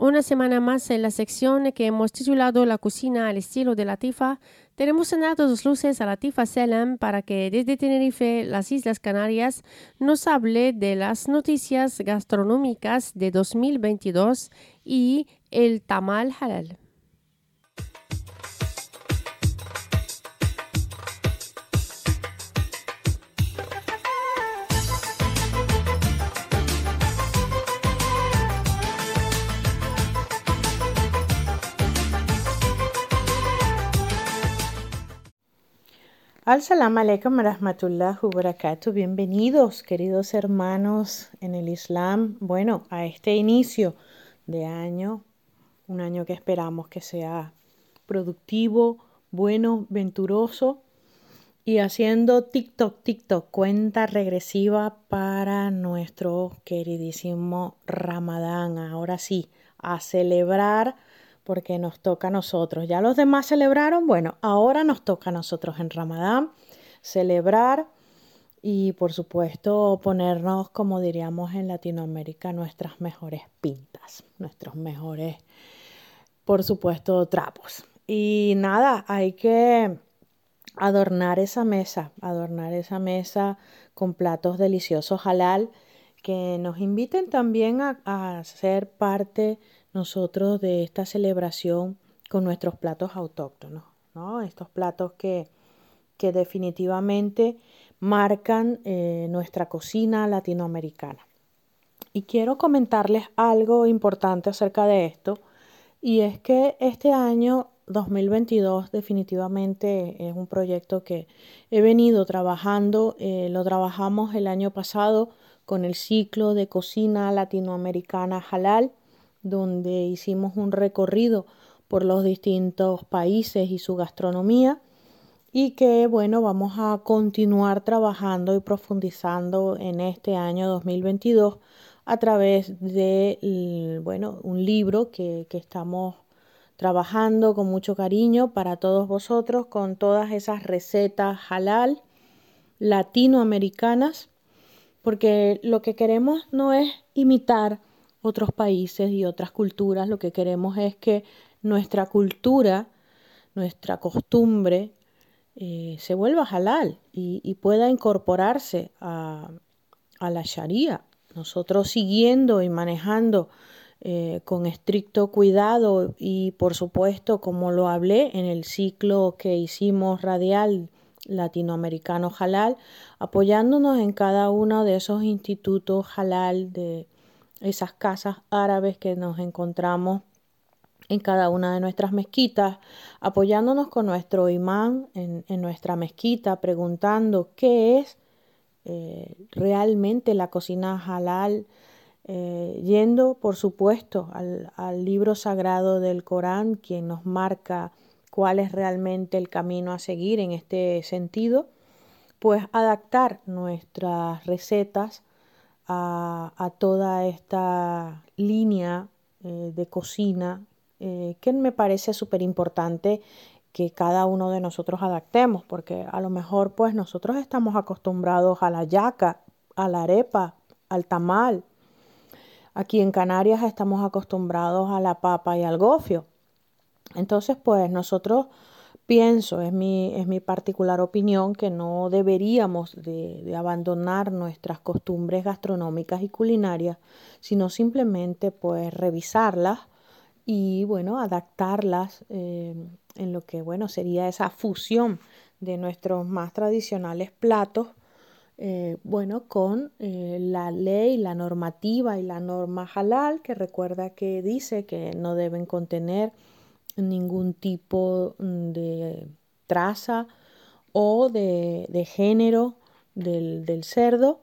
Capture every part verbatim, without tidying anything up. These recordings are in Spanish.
Una semana más en la sección que hemos titulado La cocina al estilo de Latifa, tenemos en altas luces a Latifa Selam para que desde Tenerife, las Islas Canarias, nos hable de las noticias gastronómicas de dos mil veintidós y el tamal halal. Al-Salam alaikum rahmatullah wa barakatuh. Bienvenidos, queridos hermanos en el Islam. Bueno, a este inicio de año, un año que esperamos que sea productivo, bueno, venturoso y haciendo TikTok, TikTok, cuenta regresiva para nuestro queridísimo Ramadán. Ahora sí, a celebrar porque nos toca a nosotros. Ya los demás celebraron, bueno, ahora nos toca a nosotros en Ramadán celebrar y por supuesto ponernos, como diríamos en Latinoamérica, nuestras mejores pintas, nuestros mejores, por supuesto, trapos. Y nada, hay que adornar esa mesa, adornar esa mesa con platos deliciosos halal que nos inviten también a, a ser parte nosotros de esta celebración con nuestros platos autóctonos, ¿no? Estos platos que, que definitivamente marcan eh, nuestra cocina latinoamericana. Y quiero comentarles algo importante acerca de esto, y es que este año dos mil veintidós definitivamente es un proyecto que he venido trabajando, eh, lo trabajamos el año pasado con el ciclo de cocina latinoamericana halal, donde hicimos un recorrido por los distintos países y su gastronomía, y que bueno, vamos a continuar trabajando y profundizando en este año dos mil veintidós a través de bueno, un libro que, que estamos trabajando con mucho cariño para todos vosotros, con todas esas recetas halal latinoamericanas, porque lo que queremos no es imitar otros países y otras culturas, lo que queremos es que nuestra cultura, nuestra costumbre, eh, se vuelva halal y, y pueda incorporarse a, a la Sharia. Nosotros siguiendo y manejando eh, con estricto cuidado y por supuesto, como lo hablé en el ciclo que hicimos radial latinoamericano halal, apoyándonos en cada uno de esos institutos halal, de esas casas árabes que nos encontramos en cada una de nuestras mezquitas, apoyándonos con nuestro imán en, en nuestra mezquita, preguntando qué es eh, realmente la cocina halal, eh, yendo por supuesto al, al libro sagrado del Corán, quien nos marca cuál es realmente el camino a seguir en este sentido, pues adaptar nuestras recetas a, a toda esta línea eh, de cocina eh, que me parece súper importante que cada uno de nosotros adaptemos, porque a lo mejor pues nosotros estamos acostumbrados a la yaca, a la arepa, al tamal. Aquí en Canarias estamos acostumbrados a la papa y al gofio. Entonces pues nosotros, pienso, es mi, es mi particular opinión, que no deberíamos de, de abandonar nuestras costumbres gastronómicas y culinarias, sino simplemente pues revisarlas y bueno, adaptarlas eh, en lo que bueno sería esa fusión de nuestros más tradicionales platos, eh, bueno, con eh, la ley, la normativa y la norma halal, que recuerda que dice que no deben contener ningún tipo de traza o de, de género del, del cerdo,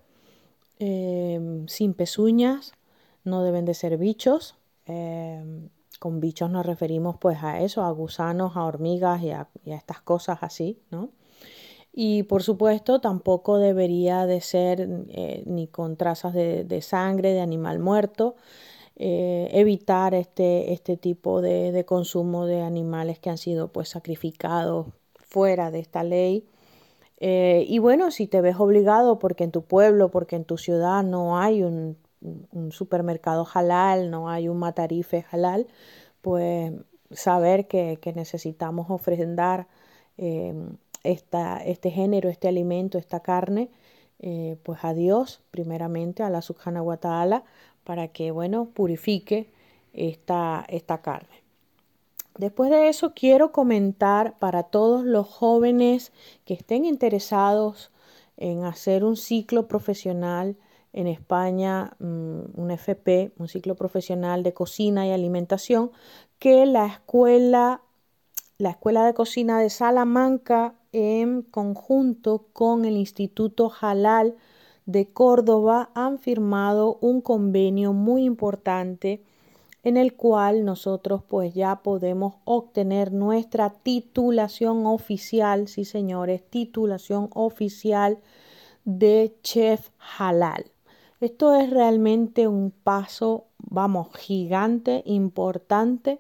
eh, sin pezuñas, no deben de ser bichos. Eh, con bichos nos referimos pues a eso, a gusanos, a hormigas y a, y a estas cosas así, ¿no? Y por supuesto tampoco debería de ser eh, ni con trazas de, de sangre de animal muerto. Eh, evitar este, este tipo de, de consumo de animales que han sido pues sacrificados fuera de esta ley. Eh, y bueno, si te ves obligado porque en tu pueblo, porque en tu ciudad no hay un un supermercado halal, no hay un matarife halal, pues saber que, que necesitamos ofrendar eh, esta, este género, este alimento, esta carne, eh, pues a Dios, primeramente, a la Subhanahu wa Ta'ala, para que, bueno, purifique esta, esta carne. Después de eso, quiero comentar para todos los jóvenes que estén interesados en hacer un ciclo profesional en España, un F P, un ciclo profesional de cocina y alimentación, que la escuela, la Escuela de Cocina de Salamanca, en conjunto con el Instituto Halal de Córdoba, han firmado un convenio muy importante en el cual nosotros pues ya podemos obtener nuestra titulación oficial, sí señores, titulación oficial de chef halal. Esto es realmente un paso, vamos, gigante, importante,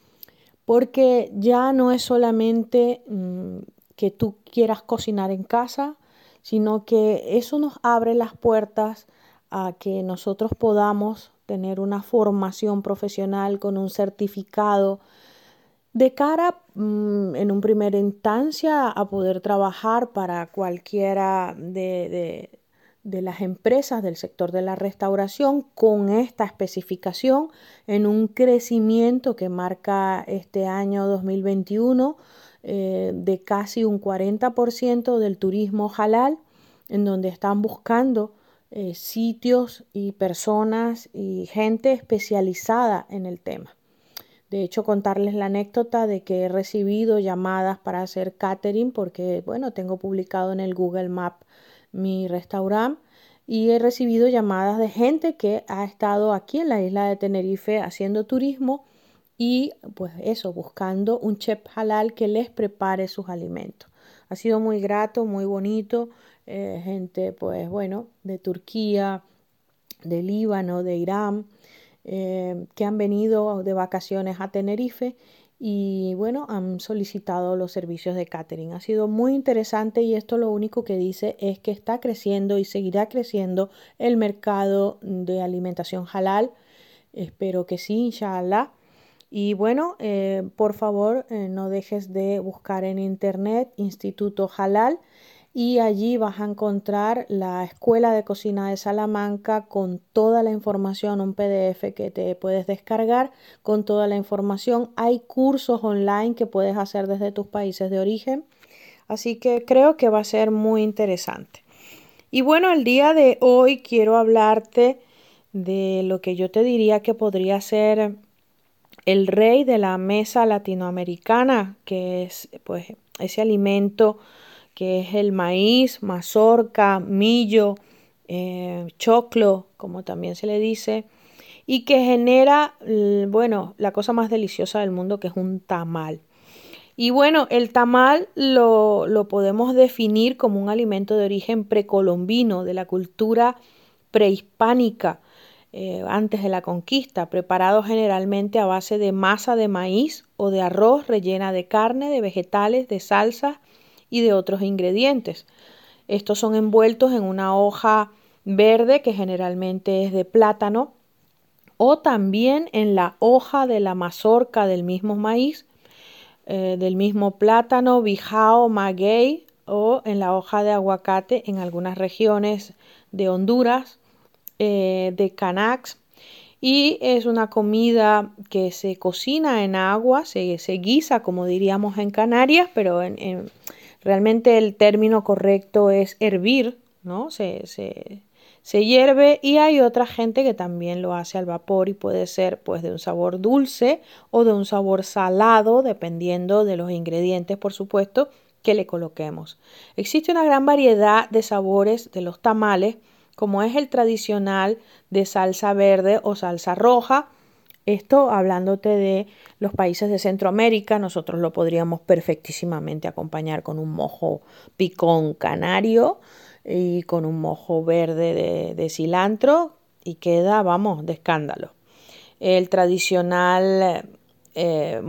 porque ya no es solamente mmm, que tú quieras cocinar en casa, sino que eso nos abre las puertas a que nosotros podamos tener una formación profesional con un certificado de cara mmm, en un primera instancia a poder trabajar para cualquiera de, de, de las empresas del sector de la restauración con esta especificación en un crecimiento que marca este año dos mil veintiuno eh, de casi un cuarenta por ciento del turismo halal, en donde están buscando eh, sitios y personas y gente especializada en el tema. De hecho, contarles la anécdota de que he recibido llamadas para hacer catering porque, bueno, tengo publicado en el Google Map mi restaurante y he recibido llamadas de gente que ha estado aquí en la isla de Tenerife haciendo turismo y, pues eso, buscando un chef halal que les prepare sus alimentos. Ha sido muy grato, muy bonito. Eh, gente, pues bueno, de Turquía, de Líbano, de Irán, eh, que han venido de vacaciones a Tenerife y bueno, han solicitado los servicios de catering. Ha sido muy interesante y esto lo único que dice es que está creciendo y seguirá creciendo el mercado de alimentación halal. Espero que sí, inshallah. Y bueno, eh, por favor, eh, no dejes de buscar en internet Instituto Halal y allí vas a encontrar la Escuela de Cocina de Salamanca con toda la información, un P D F que te puedes descargar con toda la información. Hay cursos online que puedes hacer desde tus países de origen, así que creo que va a ser muy interesante. Y bueno, el día de hoy quiero hablarte de lo que yo te diría que podría ser el rey de la mesa latinoamericana, que es pues ese alimento que es el maíz, mazorca, millo, eh, choclo, como también se le dice, y que genera, bueno, la cosa más deliciosa del mundo, que es un tamal. Y bueno, el tamal lo, lo podemos definir como un alimento de origen precolombino, de la cultura prehispánica, eh, antes de la conquista, preparado generalmente a base de masa de maíz o de arroz rellena de carne, de vegetales, de salsas y de otros ingredientes. Estos son envueltos en una hoja verde que generalmente es de plátano o también en la hoja de la mazorca del mismo maíz, eh, del mismo plátano, bijao, maguey o en la hoja de aguacate en algunas regiones de Honduras, eh, de Canax. Y es una comida que se cocina en agua, se, se guisa como diríamos en Canarias, pero en, en, realmente el término correcto es hervir, ¿no? Se, se, se hierve y hay otra gente que también lo hace al vapor y puede ser pues de un sabor dulce o de un sabor salado, dependiendo de los ingredientes, por supuesto, que le coloquemos. Existe una gran variedad de sabores de los tamales, como es el tradicional de salsa verde o salsa roja. Esto hablándote de los países de Centroamérica, nosotros lo podríamos perfectísimamente acompañar con un mojo picón canario y con un mojo verde de, de cilantro y queda, vamos, de escándalo. El tradicional eh,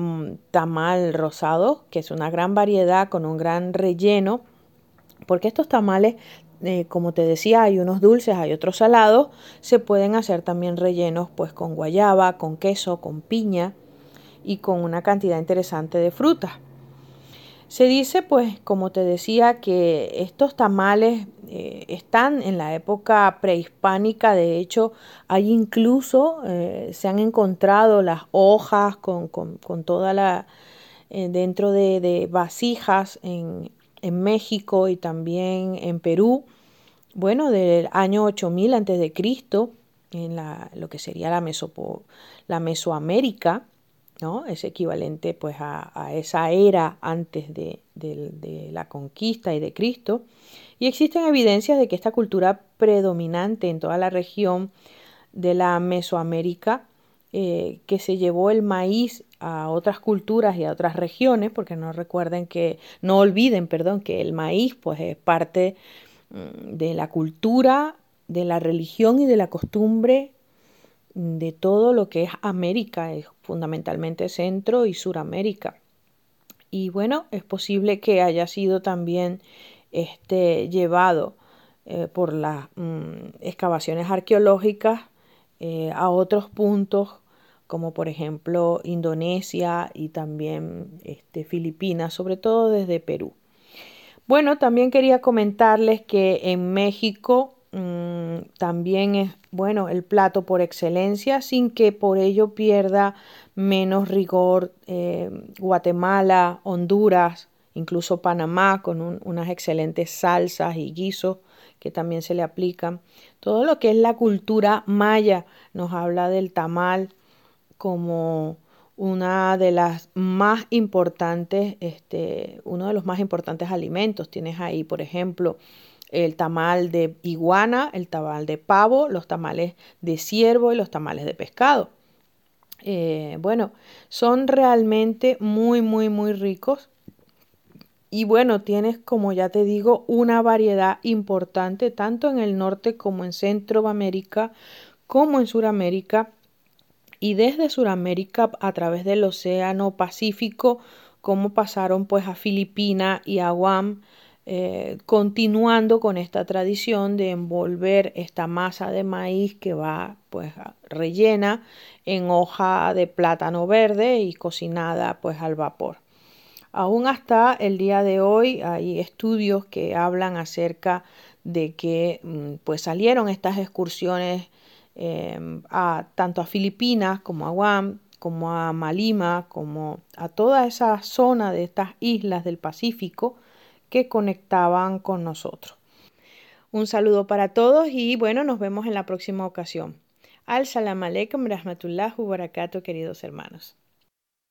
tamal rosado, que es una gran variedad con un gran relleno, porque estos tamales eh, como te decía, hay unos dulces, hay otros salados, se pueden hacer también rellenos pues con guayaba, con queso, con piña y con una cantidad interesante de frutas. Se dice, pues, como te decía, que estos tamales eh, están en la época prehispánica. De hecho, hay incluso, eh, se han encontrado las hojas con, con, con toda la, eh, dentro de, de vasijas en, en México y también en Perú, bueno, del año ocho mil antes de Cristo, en la, lo que sería la, Mesopo, la Mesoamérica, ¿no? Es equivalente pues a, a esa era antes de, de, de la conquista y de Cristo. Y existen evidencias de que esta cultura predominante en toda la región de la Mesoamérica, eh, que se llevó el maíz a otras culturas y a otras regiones, porque no recuerden que, no olviden, perdón, que el maíz pues es parte mm, de la cultura, de la religión y de la costumbre de todo lo que es América, es fundamentalmente Centro y Suramérica. Y bueno, es posible que haya sido también este, llevado eh, por las mm, excavaciones arqueológicas eh, a otros puntos, como por ejemplo Indonesia y también este, Filipinas, sobre todo desde Perú. Bueno, también quería comentarles que en México mmm, también es, bueno, el plato por excelencia, sin que por ello pierda menos rigor eh, Guatemala, Honduras, incluso Panamá, con un, unas excelentes salsas y guisos que también se le aplican. Todo lo que es la cultura maya nos habla del tamal como una de las más importantes, este, uno de los más importantes alimentos. Tienes ahí, por ejemplo, el tamal de iguana, el tamal de pavo, los tamales de ciervo y los tamales de pescado. Eh, bueno, son realmente muy, muy, muy ricos. Y bueno, tienes, como ya te digo, una variedad importante tanto en el norte como en Centroamérica, como en Sudamérica y desde Sudamérica a través del Océano Pacífico, como pasaron pues a Filipinas y a Guam, eh, continuando con esta tradición de envolver esta masa de maíz que va pues rellena en hoja de plátano verde y cocinada pues al vapor. Aún hasta el día de hoy hay estudios que hablan acerca de que pues salieron estas excursiones eh, a, tanto a Filipinas como a Guam, como a Malima, como a toda esa zona de estas islas del Pacífico que conectaban con nosotros. Un saludo para todos y bueno, nos vemos en la próxima ocasión. Al salam aleikum rahmatullah wa barakatuh, queridos hermanos.